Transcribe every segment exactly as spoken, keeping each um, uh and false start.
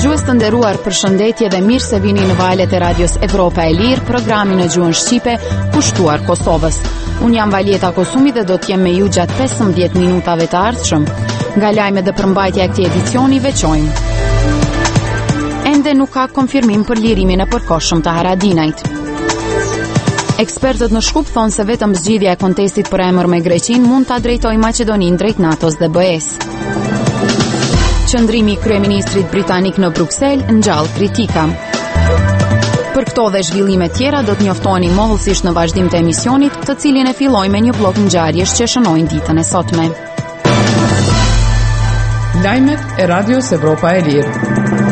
Dëgjues të nderuar, përshëndetje dhe mirë se vini në valët e Radios Evropa e Lirë, programin në gjuhën shqipe kushtuar Kosovës. Unë jam Valjeta Kosumi dhe do t'jem me ju gjatë pesëmbëdhjetë minutave të ardhshëm. Nga lajmet dhe përmbajtja e këtij edicioni veçojmë. Ende nuk ka konfirmim për lirimin e përkohshëm të Haradinajt. Ekspertët në Shkup thonë se vetëm zgjidhja e kontestit për emër me Greqinë mund ta drejtojë Maqedoninë drejt NATO-s dhe B E-s. Qëndrimi i kryeministrit britanik në Bruksel ngjall kritika. Për këto dhe zhvillime tjera do të njoftoni mollësisht në vazhdim të emisionit, të cilin e filloj me një blok ngjarjesh që shënojnë ditën e sotme. Lajmet e Radios Evropa e Lirë.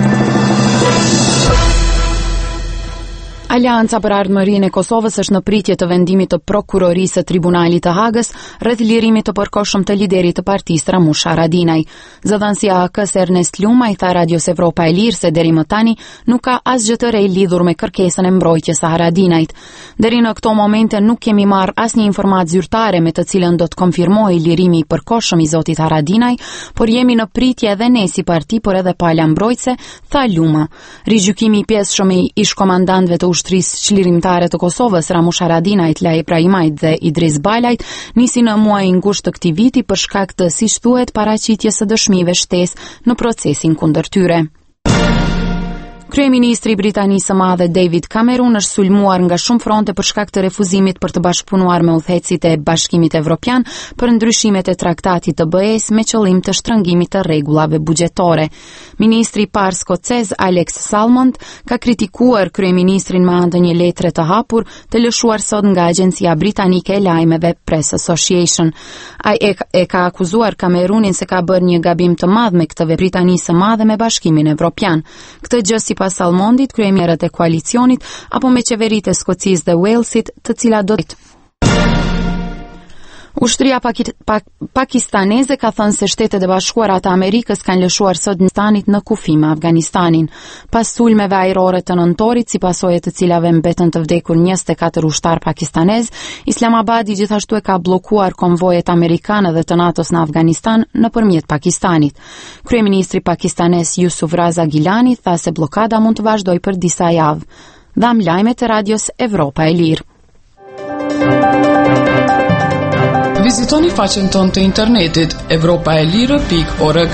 Aleanca për Ardhmërinë e Kosovës është në pritje të vendimit të prokurorisë së Tribunalit të Hagës rreth lirimit të përkohshëm të liderit të partisë Ramush Haradinaj. Zëdhënësia A K-s Ernest Luma i tha Radios Evropa e Lirë se deri më tani nuk ka asgjë të re lidhur me kërkesën e mbrojtjes së Haradinajt. Deri në këto momente nuk kemi marrë asnjë informatë zyrtare me të cilën do të konfirmojë lirimi i përkohshëm i zotit Haradinaj, por jemi në pritje edhe ne si parti, por edhe pala mbrojtëse, tha Luma. Rigjykimi i pjesëshëm i ish komandantëve të ushtrisë çlirimtare të Kosovës, Ramush Haradinajt, Laj Ibrahimajt dhe Idris Balajt, nisi në muajin gusht të këtij viti për shkak të, siç thuhet, paraqitjes së dëshmive shtesë në procesin kundër tyre. Kryeministri i Britanisë së Madhe David Cameron është sulmuar nga shumë fronte për shkak të refuzimit për të bashkëpunuar me udhëheqësit e Bashkimit Evropian për ndryshimet e traktatit të B E-s me qëllim të shtrëngimit të rregullave buxhetore. Ministri i parë skocez Alex Salmond ka kritikuar kryeministrin me anë të një letre të hapur të lëshuar sot nga Agjencia Britanike e Lajmeve Press Association. Ai e, e ka akuzuar Cameronin se ka bërë një gabim të madh me këtë veprim Britanisë së Madhe me Bashkimin Evropian. Këtë gjë si pas Salmondit, kryeministët e koalicioni apo me qeveritë e Skocisë dhe Walesit, të cilat do të Ushtria Pakit pak pakistaneze ka thënë se Shtetet e Bashkuara të Amerikës kanë lëshuar sot Afganistanit në kufi me Afganistanin. Pas sulmeve ajrore të nëntorit, si pasojë të cilave mbetën të vdekur njëzet e katër ushtar pakistanez, Islamabadi gjithashtu e ka bllokuar konvojet amerikane dhe të NATO-s në Afganistan nëpërmjet Pakistanit. Kryeministri pakistanez Yusuf Raza Gilani tha se bllokada mund të vazhdojë për disa javë. Dham lajmet e Radios Evropa e Lirë. Vizitoni faqen tonë të internetit evropaelire pikë org.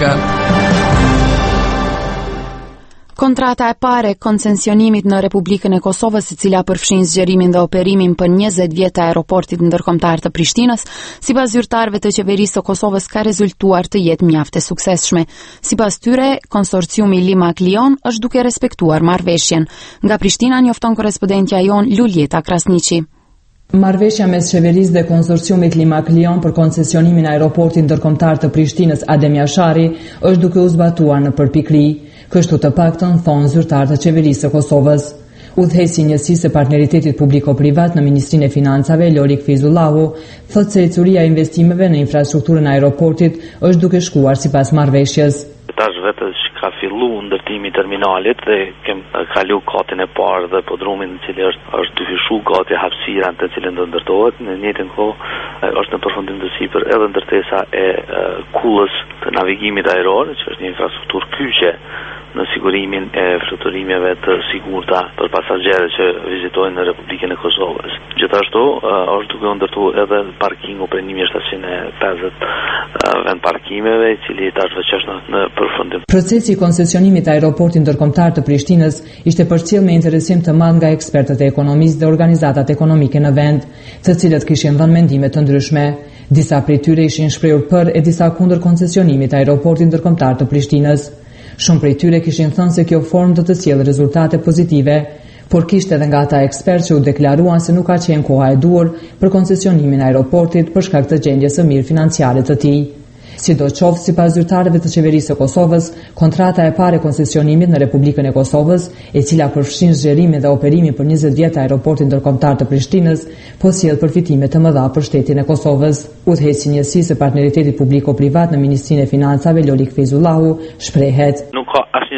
Kontrata e pare koncesionimit në Republikën e Kosovës, e cila përfshin zgjerimin dhe operimin për njëzet vjet të aeroportit ndërkombëtar të Prishtinës, sipas zyrtarëve të qeverisë së Kosovës ka rezultuar të jetë mjaft e suksesshme. Sipas tyre, konsorciumi Limak Lion është duke respektuar marrëveshjen. Nga Prishtina njofton korrespondentja jon Luljeta Krasniqi. Marrëveshja mes qeverisë dhe konsorciumit Limak Lion për koncesionimin e aeroportit ndërkombëtar të Prishtinës Adem Jashari është duke u zbatuar në përpikri. Kështu të paktën thonë zyrtarët e qeverisë së Kosovës. Udhëheqësi i njësisë së partneritetit publiko-privat në Ministrinë e Financave, Lorik Fizullahu, thotë se ecuria e investimeve në infrastrukturën e aeroportit është duke shkuar sipas marrëveshjes. Tash vetë që ka fillu ndërtimi i terminalit dhe kem kalu katin e parë dhe podrumin në cili është, është të fyshu gati hapësira në të cilën do ndërtohet. Në njëjtën kohë është në përfundim të sipër edhe ndërtesa e kullës të navigimit ajror, që është një infrastrukturë kyçe në sigurimin e fluturimeve të sigurta për pasagerët që vizitojnë në Republikën e Kosovës. Gjithashtu është duke u ndërtuar edhe parkingu për një mijë shtatëqind e pesëdhjetë vend parkimeve, i cili tash veçësh në, në përfundim. Procesi i koncesionimit të aeroportit ndërkombëtar të Prishtinës ishte përcjell me interesim të madh nga ekspertët e ekonomisë dhe organizatat ekonomike në vend, të cilët kishin dhënë mendime të ndryshme. Disa prej tyre ishin shprehur për e disa kundër koncesionimit të aeroportit ndërkombëtar të Prishtinës. Shumë prej tyre kishin thënë se kjo formë do të sjellë rezultate pozitive, por kishte edhe nga ata ekspertë që u deklaruan se nuk ka qenë koha e duhur për koncesionimin e aeroportit për shkak të gjendjes së mirë financiare të tij. Sidoqoftë, sipas zyrtarëve të qeverisë së Kosovës, kontrata e parë e koncesionimit në Republikën e Kosovës, e cila përfshin zgjerimin dhe operimin për njëzet vjet të aeroportit ndërkombëtar të Prishtinës, po sjell përfitime të mëdha për shtetin e Kosovës. Udhëheqësi i njësisë së partneritetit publiko-privat në Ministrinë e Financave, Lorik Fizullahu, shprehet: Nuk ka asnjë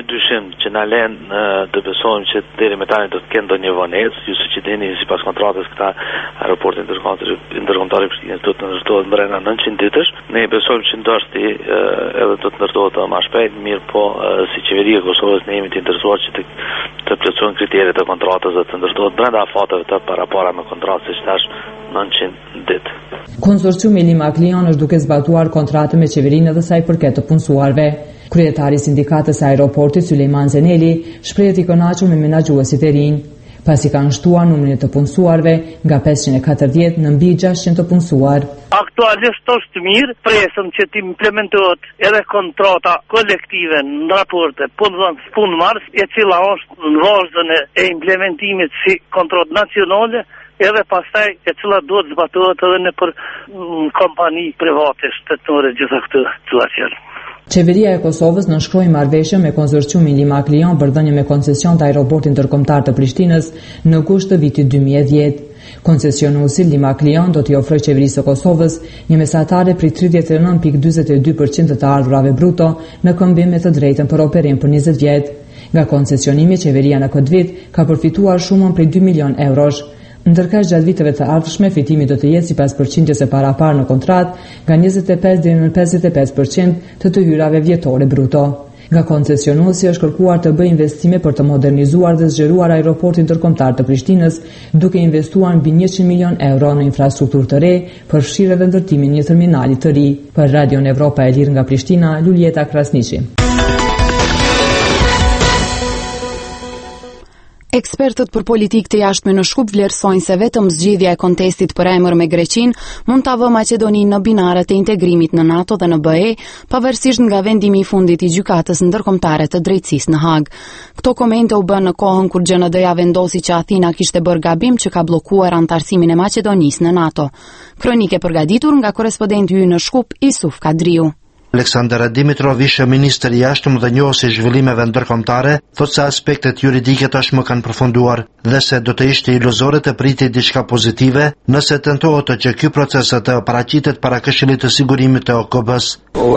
dyshim që na lënë të besojmë që deri më tani do të kenë ndonjë vonesë, ju që dini sipas kontratës këta aeroporti ndërkombëtar i Prishtinës do të ndërtohet brenda nëntëqind ditësh. Ne besojmë që ndoshti edhe do të ndërtohet më shpejt, mirë po si qeveria e Kosovës ne jemi të interesuar që të, të plotësojnë kriteret e kontratës dhe të ndërtohet brenda afateve të parapara me kontratë siç thash nëntëqind ditë. Konsorciumi Limaklion është duke zbatuar kontratën me qeverinë edhe sa i përket të punësuarve. Kryetari i sindikatës së aeroportit Sulejman Zeneli shprehet i kënaqur me menaxhuesit e rinj, pasi kanë shtuar numrin e të punësuarve nga pesëqind e katërdhjetë në mbi gjashtëqind të punësuar. Aktualisht është mirë, presëm që të implementohet edhe kontrata kolektive në raporte punë-mars, e cila është në vazhdën e implementimit si kontratë nacionale, edhe pastaj e cila duhet zbatohet edhe në për m, kompani private shtetërore gjitha këtë situacion. Qeveria e Kosovës nënshkroi marrëveshje me konsorciumin Limaklion për dhënie me koncesion të aeroportit ndërkombëtar të Prishtinës në gusht të vitit dy mijë e dhjetë. Koncesionuesi Limaklion do t'i ofrojë qeverisë së Kosovës një mesatare prej tridhjetë e nëntë pikë dyzet e dy përqind të ardhurave bruto në këmbim me të drejtën për operim për njëzet vjet. Nga koncesionimi, qeveria në këtë vit ka përfituar shumën prej dy milion eurosh. Ndërkaq gjatë viteve të ardhshme fitimi do të jetë sipas përqindjes së paraparë në kontratë nga njëzet e pesë deri në pesëdhjetë e pesë përqind të të hyrave vjetore bruto. Nga koncesionuesi është kërkuar të bëjë investime për të modernizuar dhe zgjeruar aeroportin ndërkombëtar të Prishtinës, duke investuar mbi njëqind milion euro në infrastrukturë të re, përfshirë edhe ndërtimin e një terminali të ri. Për Radion Evropa e Lirë nga Prishtina, Luljeta Krasniqi. Ekspertët për politikë të jashtme në Shkup vlerësojnë se vetëm zgjidhja e kontestit për emër me Greqinë mund ta vë Maqedoninë në binarët e integrimit në NATO dhe në B E, pavarësisht nga vendimi i fundit i gjykatës ndërkombëtare të drejtësisë në Hag. Këto komente u bën në kohën kur G N D-ja vendosi që Athina kishte bërë gabim që ka bllokuar antarësimin e Maqedonisë në NATO. Kronikë e përgatitur nga korrespondenti ynë në Shkup, Isuf Kadriu. Aleksandra Dimitrov, ishte ministër i jashtëm dhe njohës i zhvillimeve ndërkombëtare, thotë se aspektet juridike tashmë kanë përfunduar dhe se do të ishte iluzore të pritej diçka pozitive nëse tentohet që ky proces të paraqitet para Këshillit të Sigurimit të O K B-s.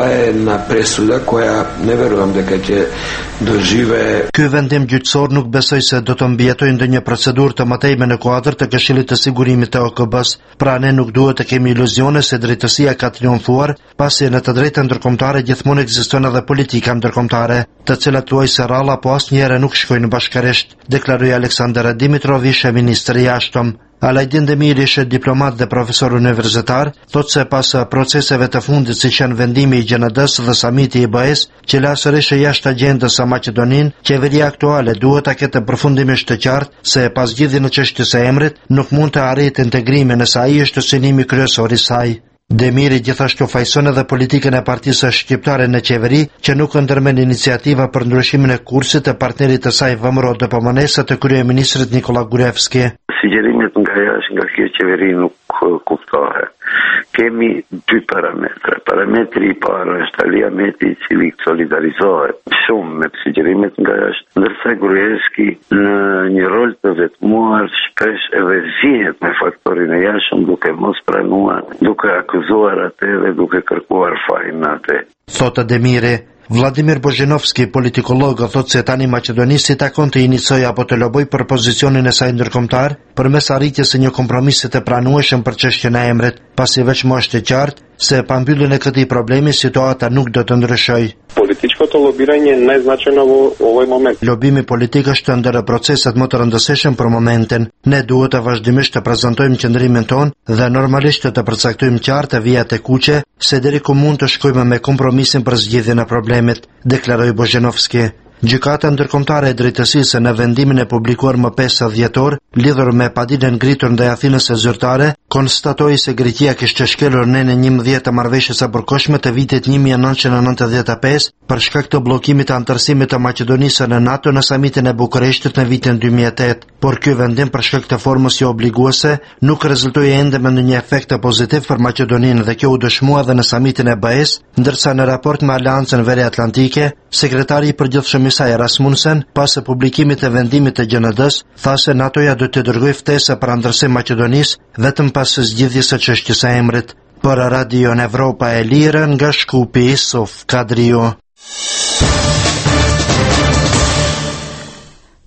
Ky vendim gjyqësor nuk besoj se do të mbijetojë ndonjë procedurë të mëtejme në kuadër të Këshillit të Sigurimit të O K B-s. Pra ne nuk duhet të kemi iluzione se drejtësia ka triumfuar, pasi në të drejtën ndërkombëtare gjithmonë ekziston edhe politika ndërkombëtare, të cilat thuaj se ralla po asnjëherë nuk shkojnë bashkërisht, deklaroi Aleksandra Dimitrov, ishte ministër i jashtëm. Alajdin Demir, ishte diplomat dhe profesor universitar, thotë se pas proceseve të fundit si që në vendimi i G N D-s dhe samiti i B E-s, që la sërish jashtë agjendës së Maqedonin, qeveria aktuale duhet ta ketë përfundimisht të qartë se pas gjithë në çështjes së emrit nuk mund të arrijë integrimin nëse ai është synimi kryesor i saj. Demiri gjithashtu fajson edhe politikën e partisë shqiptare në qeveri që nuk ndërmen iniciativa për ndryshimin e kursit të partnerit të saj V M R O D P M N-s të kryeministrit Nikola Gruevski. Sugjerimet nga jashtë nga kjo qeveri nuk kuptohet. Kemi dy parametra. Parametri i parë është Alia Meti, i cili solidarizohet shumë me sugjerimet nga jashtë, ndërsa Gruevski në një rol të vetmuar shpesh edhe zihet me faktorin e jashtëm duke mos pranuar, duke akuzuar atë dhe duke kërkuar fajin atë. Thotë Demiri. Vladimir Bozhinovski, politikolog, thotë se tani Maqedonisi takon të inicoj apo të loboj për pozicionin e saj ndërkombëtar përmes arritjes së një kompromisi të pranueshëm për çështjen e emrit, pasi veç më është e qartë se pa mbylljen e këtij problemi situata nuk do të ndryshojë. Političko lobiranje je najznačajno u ovaj moment. Lobimi politik është ndër proceset më të rëndësishëm për momentin. Ne duhet të vazhdimisht të prezantojmë qëndrimin ton dhe normalisht të përcaktojmë qartë vijat e kuqe se deri ku mund të shkojmë me kompromisin për zgjidhjen e problemit, deklaroi Bozhinovski. Gjykata ndërkombëtare e drejtësisë në vendimin e publikuar më pesë dhjetor, lidhur me padinë ngritur ndaj Athinës së zyrtare, konstatoi se Greqia kishte shkelur në njëmbëdhjetë të marrëveshjes së përkohshme të vitit një mijë e nëntëqind e nëntëdhjetë e pesë për shkak të bllokimit të antarësimit të Maqedonisë në NATO në samitin e Bukureshtit në vitin dy mijë e tetë. Por ky vendim për shkak të formës jo obliguese nuk rezultoi ende me ndonjë efekt pozitiv për Maqedoninë dhe kjo u dëshmua edhe në samitin e B E-s, ndërsa në raport me Aleancën Veriatlantike, sekretari i përgjithshëm i saj Rasmussen, pas së publikimit të vendimit të G N D-s, tha se NATO-ja do të dërgojë ftesë për antarësim Maqedonisë vetëm pas zgjidhjes së çështjes së emrit. Për Radion Evropa e Lirë nga Shkupi, Isuf Kadriu.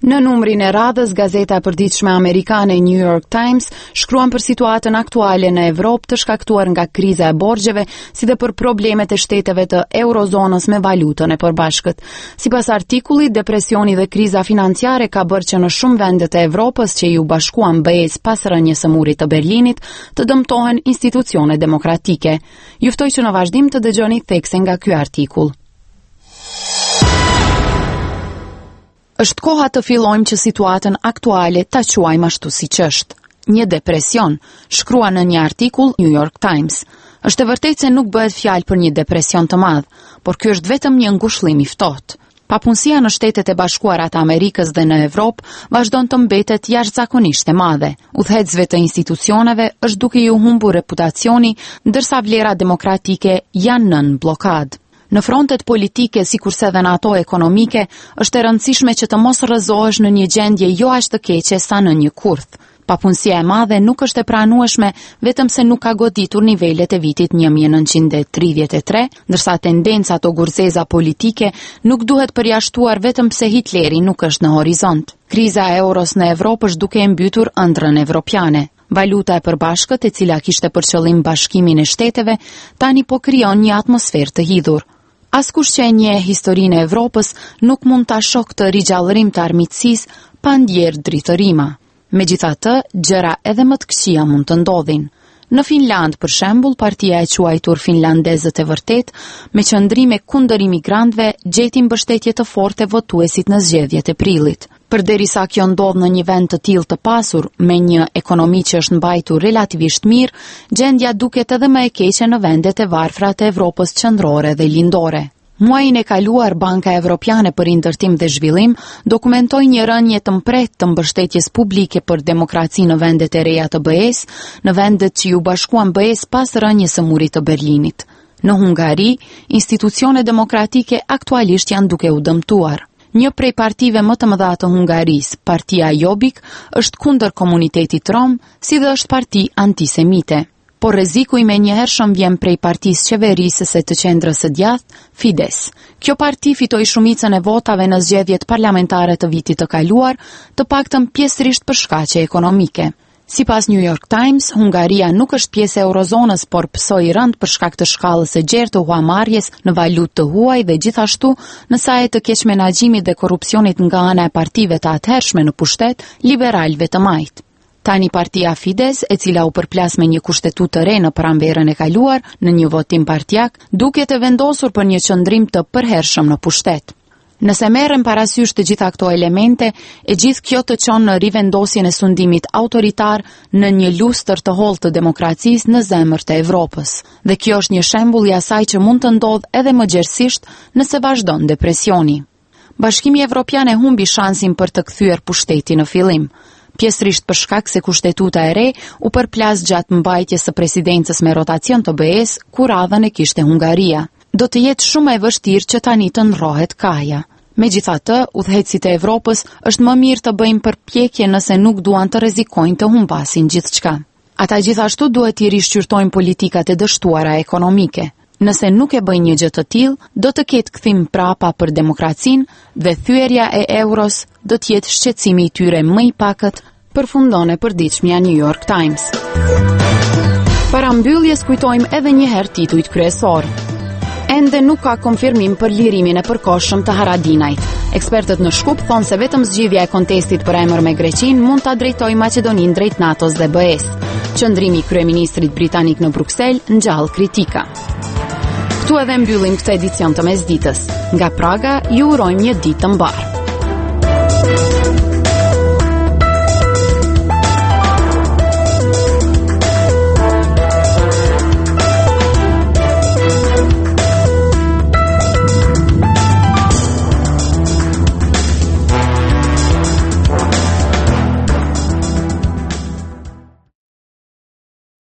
Në numrin e radhës, gazeta e përditshme amerikane New York Times shkruan për situatën aktuale në Evropë të shkaktuar nga kriza e borxheve, si dhe për problemet e shteteve të eurozonës me valutën e përbashkët. Sipas artikullit, depresioni dhe kriza financiare ka bërë që në shumë vendet e Evropës që ju bashkuan B E-s pas rënies së murit të Berlinit të dëmtohen institucione demokratike. Ju ftoj që në vazhdim të dëgjoni thekse nga ky artikull. Është koha të fillojmë që situatën aktuale ta quajmë ashtu siç është. Një depresion, shkrua në një artikull New York Times. Është e vërtetë se nuk bëhet fjalë për një depresion të madh, por ky është vetëm një ngushëllim i ftohtë. Papunësia në Shtetet e Bashkuara të Amerikës dhe në Evropë vazhdon të mbetet jashtëzakonisht e madhe. Udhëheqësve të institucioneve është duke ju humbur reputacioni, ndërsa vlera demokratike janë nën blokadë. Në frontet politike, sikurse edhe në ato ekonomike, është e rëndësishme që të mos rrëzohesh në një gjendje jo aq të keqe sa në një kurth. Papunësia e madhe nuk është e pranueshme vetëm se nuk ka goditur nivelet e vitit një mijë e nëntëqind e tridhjetë e tre, ndërsa tendencat o gurzeza politike nuk duhet përjashtuar vetëm pse Hitleri nuk është në horizont. Kriza e euros në Evropë është duke e mbytur ëndrrën evropiane. Valuta e përbashkët, e cila kishte për qëllim bashkimin e shteteve, tani po krijon një atmosferë të hidhur. Askush që e njeh historinë e Evropës nuk mund ta shoh këtë rigjallërim të armiqësisë pa ndjerë dritërima. Megjithatë, gjëra edhe më të këqija mund të ndodhin. Në Finland, për shembull, partia e quajtur Finlandezët e vërtet, me qëndrime kundër imigrantëve, gjeti mbështetje të fortë e votuesit në zgjedhjet e prillit. Përderisa kjo ndodh në një vend të tillë të pasur, me një ekonomi që është mbajtur relativisht mirë, gjendja duket edhe më e keqe në vendet e varfra të Evropës qendrore dhe lindore. Muajin e kaluar, Banka Evropiane për Indërtim dhe Zhvillim dokumentoi një rënje të mpret të mbështetjes publike për demokraci në vendet e reja të B E-s, në vendet që ju bashkuan B E-s pas rënjes së murit të Berlinit. Në Hungari, institucione demokratike aktualisht janë duke u dëmtuar. Një prej partive më të mëdha të Hungarisë, Partia Jobbik, është kundër komunitetit rom, si dhe është parti antisemite. Por rreziku i menjëhershëm vjen prej partisë qeverisëse të qendrës së djathtë, Fides. Kjo parti fitoi shumicën e votave në zgjedhjet parlamentare të vitit të kaluar, të paktën pjesërisht për shkaqe ekonomike. Sipas New York Times, Hungaria nuk është pjesë e eurozonës, por pësoi rënd për shkak të shkallës së gjerë të huamarrjes në valutë të huaj dhe gjithashtu në saj të keq menaxhimit dhe korrupsionit nga ana e partive të atëhershme në pushtet, liberalëve të majt. Tani partia Fides, e cila u përplas me një kushtetutë të re në pranverën e kaluar në një votim partijak, duket e vendosur për një qëndrim të përhershëm në pushtet. Nëse merrem parasysh të gjitha këto elemente, e gjithë kjo të çon në rivendosjen e sundimit autoritar në një lustër të hollë të demokracisë në zemër të Evropës. Dhe kjo është një shembull i asaj që mund të ndodhë edhe më gjerësisht nëse vazhdon depresioni. Bashkimi Evropian e humbi shansin për të kthyer pushtetin në fillim. Pjesërisht për shkak se kushtetuta e re u përplas gjatë mbajtjes së presidencës me rotacion të B E-s, ku radhën e kishte Hungaria. Do të jetë shumë e vështirë që tani të ndrohet kaja. Megjithatë, udhëheqësit e Evropës është më mirë të bëjmë përpjekje nëse nuk duan të rrezikojnë të humbasin gjithçka. Ata gjithashtu duhet i rishqyrtojnë politikat e dështuara ekonomike. Nëse nuk e bëjnë një gjë të tillë, do të ketë kthim prapa për demokracinë dhe thyerja e euros do të jetë shqetësimi i tyre më i pakët, përfundon e përditshmja New York Times. Para mbylljes kujtojmë edhe një herë titujt kryesor. Ende nuk ka konfirmim për lirimin e përkohshëm të Haradinajt. Ekspertët në Shkup thonë se vetëm zgjidhja e kontestit për emër me Greqinë mund ta drejtojë Maqedoninë drejt NATO-s dhe B E-s. Qëndrimi i kryeministrit britanik në Bruksel ngjall kritika. Ktu edhe mbyllim këtë edicion të mesditës. Nga Praga ju urojmë një ditë të mbarë.